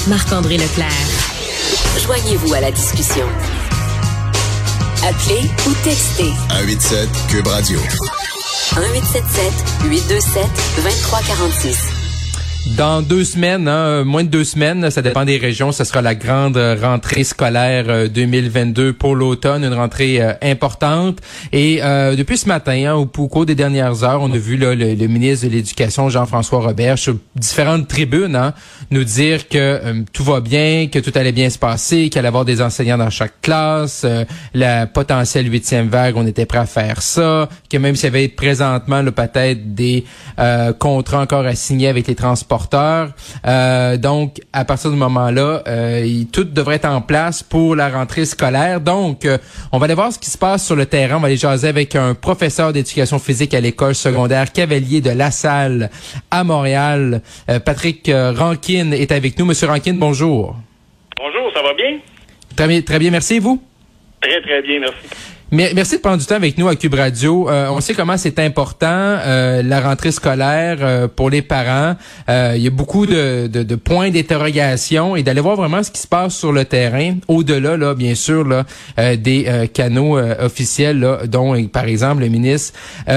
Marc-André Leclerc. Joignez-vous à la discussion. Appelez ou textez. 187 Cube Radio. 1877-827-2346. Dans 2 semaines, moins de 2 semaines, ça dépend des régions, ce sera la grande rentrée scolaire 2022 pour l'automne, une rentrée importante. Et depuis ce matin, au cours des dernières heures, on a vu là, le ministre de l'Éducation, Jean-François Roberge, sur différentes tribunes, nous dire que tout va bien, que tout allait bien se passer, qu'il allait y avoir des enseignants dans chaque classe, la potentielle 8e vague, on était prêt à faire ça, que même s'il y avait présentement là, peut-être des contrats encore à signer avec les transporteurs. Donc, à partir du moment-là, tout devrait être en place pour la rentrée scolaire. Donc, on va aller voir ce qui se passe sur le terrain. On va aller jaser avec un professeur d'éducation physique à l'école secondaire Cavalier de LaSalle à Montréal. Patrick Rankin est avec nous. Monsieur Rankin, bonjour. Bonjour, ça va bien? Très bien, merci. Et vous? Très, très bien, merci. Merci de prendre du temps avec nous à Cube Radio. On sait comment c'est important la rentrée scolaire pour les parents. Il y a beaucoup de points d'interrogation et d'aller voir vraiment ce qui se passe sur le terrain, au-delà là, bien sûr là, des canaux officiels là, dont par exemple le ministre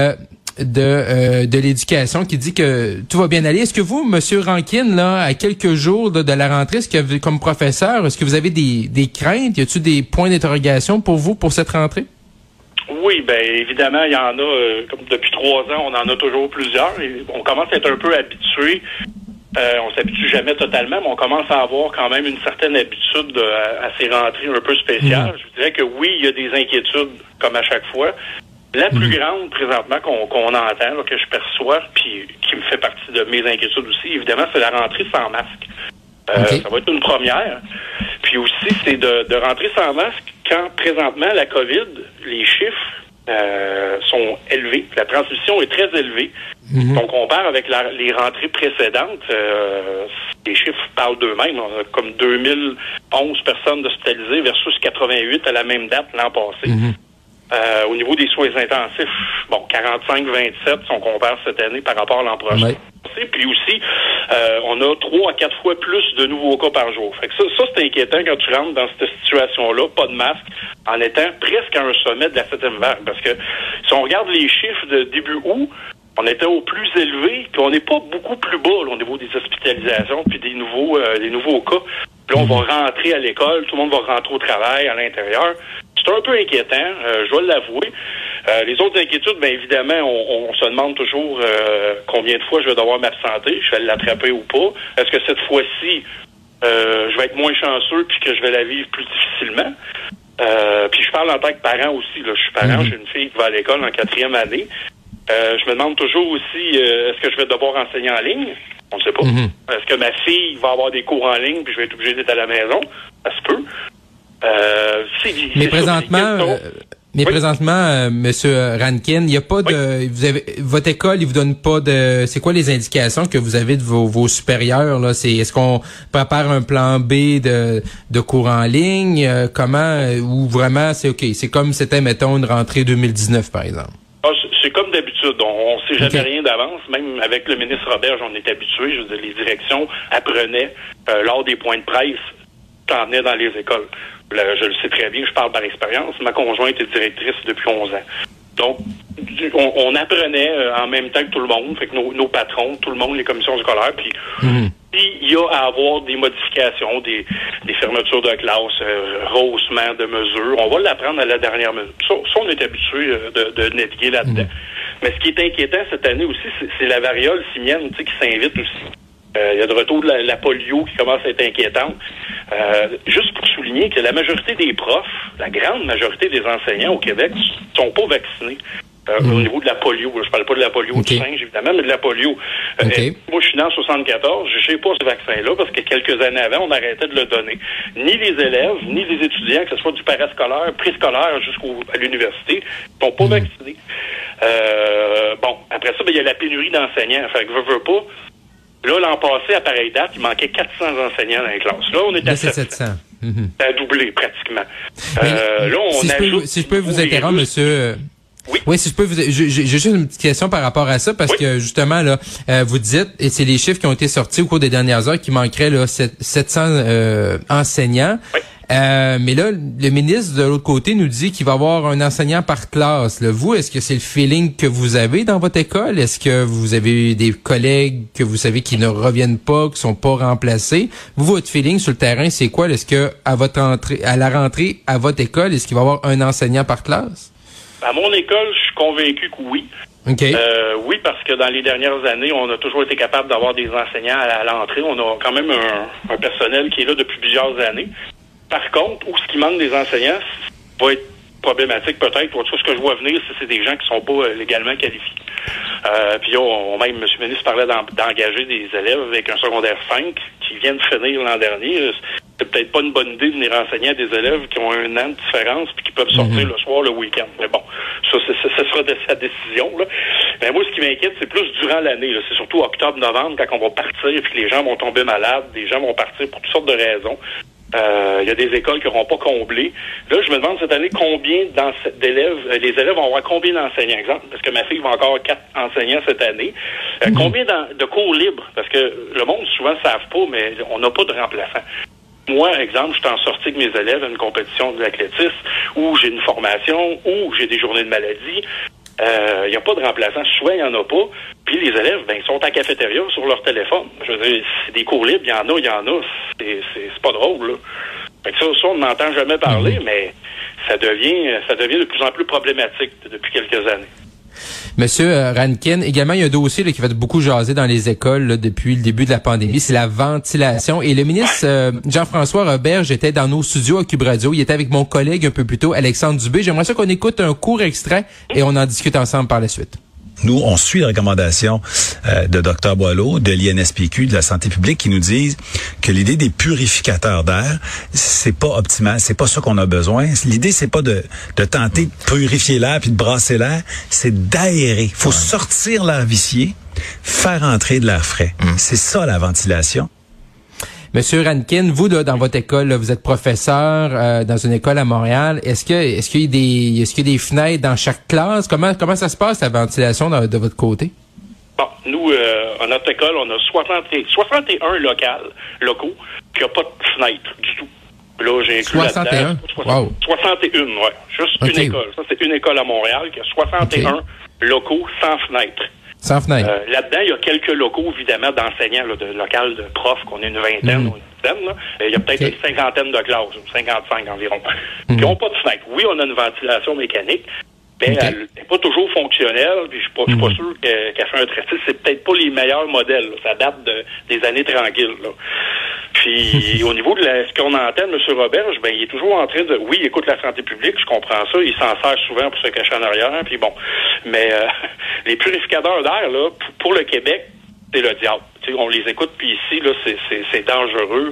de l'Éducation qui dit que tout va bien aller. Est-ce que vous, Monsieur Rankin, là, à quelques jours de la rentrée, est-ce que comme professeur, est-ce que vous avez des craintes? Y a-t-il des points d'interrogation pour vous pour cette rentrée? Oui, bien évidemment, il y en a, comme depuis 3 ans, on en a toujours plusieurs. Et on commence à être un peu habitué. On s'habitue jamais totalement, mais on commence à avoir quand même une certaine habitude à ces rentrées un peu spéciales. Je dirais que oui, il y a des inquiétudes, comme à chaque fois. La plus grande, présentement, qu'on entend, là, que je perçois, puis qui me fait partie de mes inquiétudes aussi, évidemment, c'est la rentrée sans masque. Ça va être une première. Puis aussi, c'est de rentrer sans masque quand, présentement, la COVID, les chiffres sont élevés. La transmission est très élevée. Si on compare avec les rentrées précédentes, les chiffres parlent d'eux-mêmes. On a comme 2011 personnes hospitalisées versus 88 à la même date l'an passé. Au niveau des soins intensifs, 45-27 si on compare cette année par rapport à l'an prochain. Puis aussi, on a 3 à 4 fois plus de nouveaux cas par jour. Fait que ça c'est inquiétant quand tu rentres dans cette situation-là, pas de masque, en étant presque à un sommet de la 7e vague. Parce que si on regarde les chiffres de début août, on était au plus élevé, puis on n'est pas beaucoup plus bas là, au niveau des hospitalisations puis des nouveaux cas. Puis là, on va rentrer à l'école, tout le monde va rentrer au travail, à l'intérieur. C'est un peu inquiétant, je dois l'avouer. Les autres inquiétudes, bien évidemment, on se demande toujours combien de fois je vais devoir m'absenter, je vais l'attraper ou pas. Est-ce que cette fois-ci, je vais être moins chanceux puis que je vais la vivre plus difficilement? Puis je parle en tant que parent aussi. Là. Je suis parent, j'ai une fille qui va à l'école en 4e année. Je me demande toujours aussi, est-ce que je vais devoir enseigner en ligne? On ne sait pas. Est-ce que ma fille va avoir des cours en ligne puis je vais être obligé d'être à la maison? Ça se peut. Mais présentement, Monsieur Rankin, il n'y a pas de, votre école, il vous donne pas de, c'est quoi les indications que vous avez de vos supérieurs, là? Est-ce qu'on prépare un plan B de cours en ligne? Comment, ou vraiment, c'est OK? C'est comme c'était, mettons, une rentrée 2019, par exemple. C'est comme d'habitude. On sait jamais rien d'avance. Même avec le ministre Roberge, on est habitué. Je veux dire, les directions apprenaient, lors des points de presse, t'en venais dans les écoles. Je le sais très bien, je parle par expérience. Ma conjointe est directrice depuis 11 ans. Donc, on apprenait en même temps que tout le monde, fait que nos patrons, tout le monde, les commissions scolaires, puis il y a à avoir des modifications, des fermetures de classes, rehaussement de mesures. On va l'apprendre à la dernière mesure. Ça on est habitué de naviguer là-dedans. Mais ce qui est inquiétant cette année aussi, c'est la variole simienne, qui s'invite aussi. Il y a de retour de la polio qui commence à être inquiétante. Juste pour souligner que la majorité des profs, la grande majorité des enseignants au Québec sont pas vaccinés. Au niveau de la polio, je parle pas de la polio du singe, évidemment, mais de la polio. Moi, je suis né en 74, je sais pas ce vaccin-là, parce que quelques années avant, on arrêtait de le donner. Ni les élèves, ni les étudiants, que ce soit du parascolaire, préscolaire, jusqu'à l'université, sont pas vaccinés. Après ça, il y a la pénurie d'enseignants. Fait que veux pas. Là, l'an passé, à pareille date, il manquait 400 enseignants dans les classes. Là, on est à 700. Ça a doublé, pratiquement. Là, on si je peux vous interrompre, monsieur Oui, si je peux j'ai juste une petite question par rapport à ça, parce que justement, là, vous dites, et c'est les chiffres qui ont été sortis au cours des dernières heures, qu'il manquerait là 700 enseignants. Oui. Mais là, le ministre de l'autre côté nous dit qu'il va y avoir un enseignant par classe. Là. Vous, est-ce que c'est le feeling que vous avez dans votre école? Est-ce que vous avez des collègues que vous savez qui ne reviennent pas, qui sont pas remplacés? Vous, votre feeling sur le terrain, c'est quoi? Est-ce que à la rentrée à votre école, est-ce qu'il va y avoir un enseignant par classe? À mon école, je suis convaincu que oui. Okay. Oui, parce que dans les dernières années, on a toujours été capable d'avoir des enseignants à l'entrée. On a quand même un personnel qui est là depuis plusieurs années. Par contre, où ce qui manque des enseignants va être problématique peut-être. Ce que je vois venir, c'est des gens qui sont pas légalement qualifiés. Puis même, M. le ministre parlait d'engager des élèves avec un secondaire 5 qui viennent finir l'an dernier. C'est peut-être pas une bonne idée de venir enseigner à des élèves qui ont 1 an de différence puis qui peuvent sortir le soir, le week-end. Mais bon, ça sera de sa décision. Là. Mais moi, ce qui m'inquiète, c'est plus durant l'année. Là. C'est surtout octobre-novembre, quand on va partir puis que les gens vont tomber malades, des gens vont partir pour toutes sortes de raisons. Il y a des écoles qui n'auront pas comblé. Là, je me demande cette année combien d'élèves, les élèves vont avoir combien d'enseignants, exemple, parce que ma fille va encore 4 enseignants cette année. Combien de cours libres? Parce que le monde, souvent, ne savent pas, mais on n'a pas de remplaçants. Moi, exemple, je suis en sortie avec mes élèves à une compétition d'athlétisme, où j'ai une formation, où j'ai des journées de maladie. Il n'y a pas de remplaçant. Souvent, il n'y en a pas. Puis les élèves, ils sont en cafétéria sur leur téléphone. Je veux dire, c'est des cours libres, il y en a. C'est pas drôle, là. Fait que ça, on n'entend jamais parler, mais ça devient de plus en plus problématique depuis quelques années. Monsieur Rankin, également, il y a un dossier là, qui va être beaucoup jaser dans les écoles là, depuis le début de la pandémie, c'est la ventilation. Et le ministre Jean-François Roberge était dans nos studios à Cube Radio. Il était avec mon collègue un peu plus tôt, Alexandre Dubé. J'aimerais ça qu'on écoute un court extrait et on en discute ensemble par la suite. Nous, on suit les recommandations de Dr Boileau, de l'INSPQ, de la santé publique, qui nous disent que l'idée des purificateurs d'air, c'est pas optimal, c'est pas ça qu'on a besoin. L'idée, c'est pas de tenter de purifier l'air puis de brasser l'air, c'est d'aérer. Faut sortir l'air vicié, faire entrer de l'air frais. C'est ça la ventilation. Monsieur Rankin, vous là, dans votre école, là, vous êtes professeur dans une école à Montréal. Est-ce qu'il y a des fenêtres dans chaque classe? Comment ça se passe la ventilation de votre côté? Bon, nous, à notre école, on a 61 locaux, puis il n'y a pas de fenêtre du tout. Là, j'ai inclus 61? Wow. 61, oui. Juste une école. Ça, c'est une école à Montréal qui a 61 locaux sans fenêtre. Sans fenêtre. Là-dedans, il y a quelques locaux, évidemment, d'enseignants, là, de local de profs, qu'on est une vingtaine ou une dizaine. Là. Il y a peut-être une cinquantaine de classes, 55 environ, qui n'ont pas de fenêtre. Oui, on a une ventilation mécanique, mais elle n'est pas toujours fonctionnelle, puis je suis pas sûr qu'elle fait un traitement. C'est peut-être pas les meilleurs modèles. Là. Ça date des années tranquilles. Là. Puis, au niveau de ce qu'on entend, M. Roberge, il est toujours en train de... Oui, il écoute la santé publique, je comprends ça. Il s'en sert souvent pour se cacher en arrière. Puis bon, mais les purificateurs d'air, là, pour le Québec, c'est le diable. T'sais, on les écoute, puis ici, là, c'est dangereux.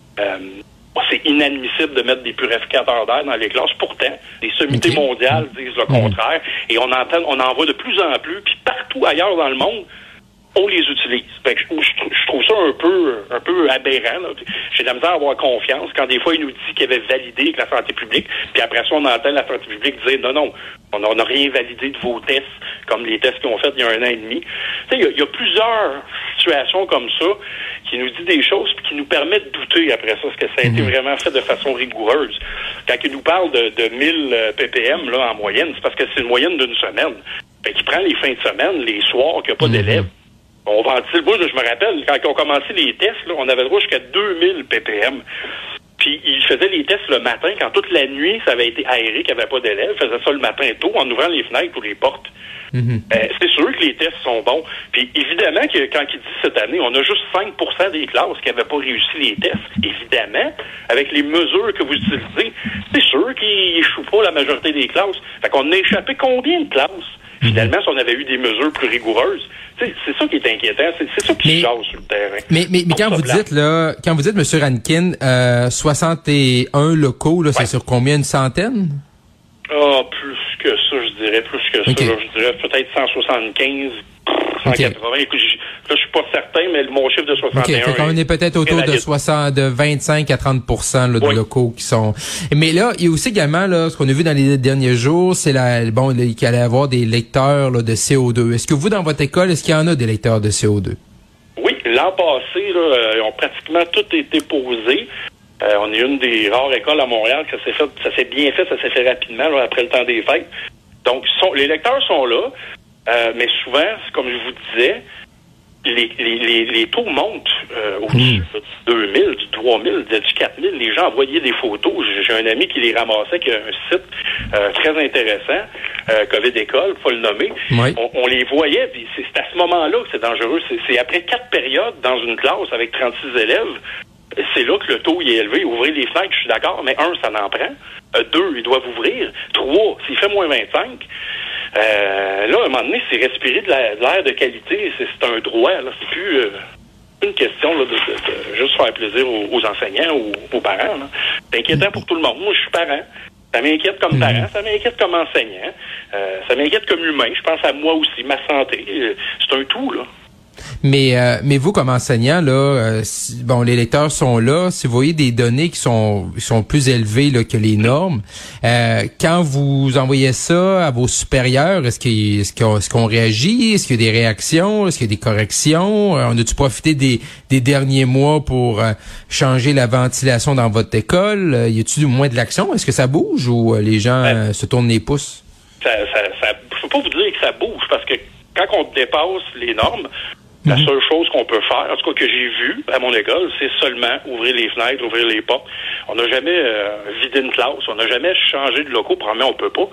C'est inadmissible de mettre des purificateurs d'air dans les classes. Pourtant, les sommités mondiales disent le contraire. Et on en voit de plus en plus. Puis partout ailleurs dans le monde, on les utilise. Fait que je trouve ça un peu aberrant. Là. J'ai de la misère à avoir confiance quand des fois il nous dit qu'il avait validé avec la santé publique, puis après ça on entend la santé publique dire non, on n'a rien validé de vos tests, comme les tests qu'ils ont fait il y a 1 an et demi. Tu sais, il y a plusieurs situations comme ça qui nous dit des choses puis qui nous permettent de douter après ça, parce que ça a été vraiment fait de façon rigoureuse. Quand il nous parle de 1000 ppm là, en moyenne, c'est parce que c'est une moyenne d'une semaine. Fait qu'il prend les fins de semaine, les soirs qu'il n'y a pas d'élèves. On ventile. Moi, je me rappelle, quand on commençait les tests, là, on avait le droit jusqu'à 2000 ppm. Puis, ils faisaient les tests le matin, quand toute la nuit, ça avait été aéré, qu'il n'y avait pas d'élèves. Ils faisaient ça le matin tôt, en ouvrant les fenêtres ou les portes. C'est sûr que les tests sont bons. Puis, évidemment, que quand il dit cette année, on a juste 5% des classes qui n'avaient pas réussi les tests. Évidemment, avec les mesures que vous utilisez, c'est sûr qu'ils n'échouent pas la majorité des classes. Fait qu'on a échappé combien de classes? Finalement, si on avait eu des mesures plus rigoureuses, c'est ça qui est inquiétant, c'est ça qui se jase sur le terrain. Mais quand vous dites, M. Rankin, 61 locaux, là, c'est sur combien, une centaine? Ah, plus que ça, je dirais, plus que ça. Là, je dirais peut-être 175, 180. Écoute, là, je suis pas certain, mais mon chiffre de 61. OK, on est peut-être autour de 25 à 30% là, de locaux qui sont... Mais là, il y a aussi également, là, ce qu'on a vu dans les derniers jours, c'est qu'il allait y avoir des lecteurs là, de CO2. Est-ce que vous, dans votre école, est-ce qu'il y en a des lecteurs de CO2? Oui, l'an passé, là, ils ont pratiquement tout été posés. On est une des rares écoles à Montréal que ça s'est bien fait, ça s'est fait rapidement là, après le temps des fêtes. Donc, les lecteurs sont là, mais souvent, comme je vous disais, les taux montent au-dessus du 2000, du 3000, du 4000. Les gens envoyaient des photos. J'ai un ami qui les ramassait, qui a un site très intéressant, COVID École, faut le nommer. Oui. On les voyait, puis c'est à ce moment-là que c'est dangereux. C'est après 4 périodes dans une classe avec 36 élèves. C'est là que le taux il est élevé. Ouvrir les fenêtres, je suis d'accord, mais 1, ça n'en prend. 2, ils doivent ouvrir. 3, s'il fait moins 25, là, à un moment donné, c'est respirer de l'air de qualité. C'est un droit. Là. C'est plus une question là, de juste faire plaisir aux enseignants ou aux parents. Là. C'est inquiétant pour tout le monde. Moi, je suis parent. Ça m'inquiète comme parent, ça m'inquiète comme enseignant, ça m'inquiète comme humain. Je pense à moi aussi, ma santé. C'est un tout, là. Mais vous, comme enseignant, là, les lecteurs sont là. Si vous voyez des données qui sont plus élevées là, que les normes, quand vous envoyez ça à vos supérieurs, est-ce qu'on réagit? Est-ce qu'il y a des réactions? Est-ce qu'il y a des corrections? On a-tu profité des derniers mois pour changer la ventilation dans votre école? Y a-t-il moins de l'action? Est-ce que ça bouge ou les gens se tournent les pouces? Je peux pas vous dire que ça bouge parce que quand on dépasse les normes, la seule chose qu'on peut faire, en tout cas que j'ai vu à mon école, c'est seulement ouvrir les fenêtres, ouvrir les portes. On n'a jamais vidé une classe, on n'a jamais changé de locaux, probablement on peut pas.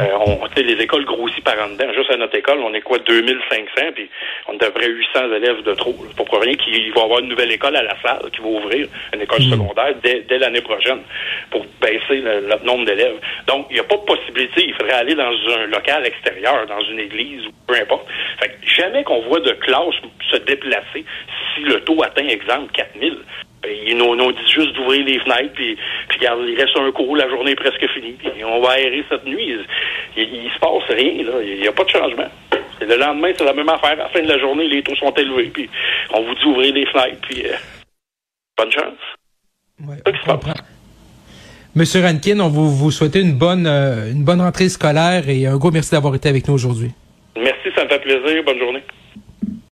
Les écoles grossissent par en dedans. Juste à notre école, on est 2500, puis on a à peu près 800 élèves de trop. Pour rien qu'il va y avoir une nouvelle école à la salle qui va ouvrir, une école secondaire, dès l'année prochaine, pour baisser le nombre d'élèves. Donc, il n'y a pas de possibilité. Il faudrait aller dans un local extérieur, dans une église, ou peu importe. Fait que jamais qu'on voit de classe se déplacer si le taux atteint, exemple, 4000. Ils nous disent juste d'ouvrir les fenêtres, puis regarde, il reste un cours, la journée est presque finie, puis on va aérer cette nuit. Il se passe rien, là. Il n'y a pas de changement. Et le lendemain, c'est la même affaire. À la fin de la journée, les taux sont élevés, puis on vous dit d'ouvrir les fenêtres, puis bonne chance. Ouais, c'est ça qui se passe. Monsieur Rankin, on vous souhaiter une bonne rentrée scolaire et un gros merci d'avoir été avec nous aujourd'hui. Merci, ça me fait plaisir. Bonne journée.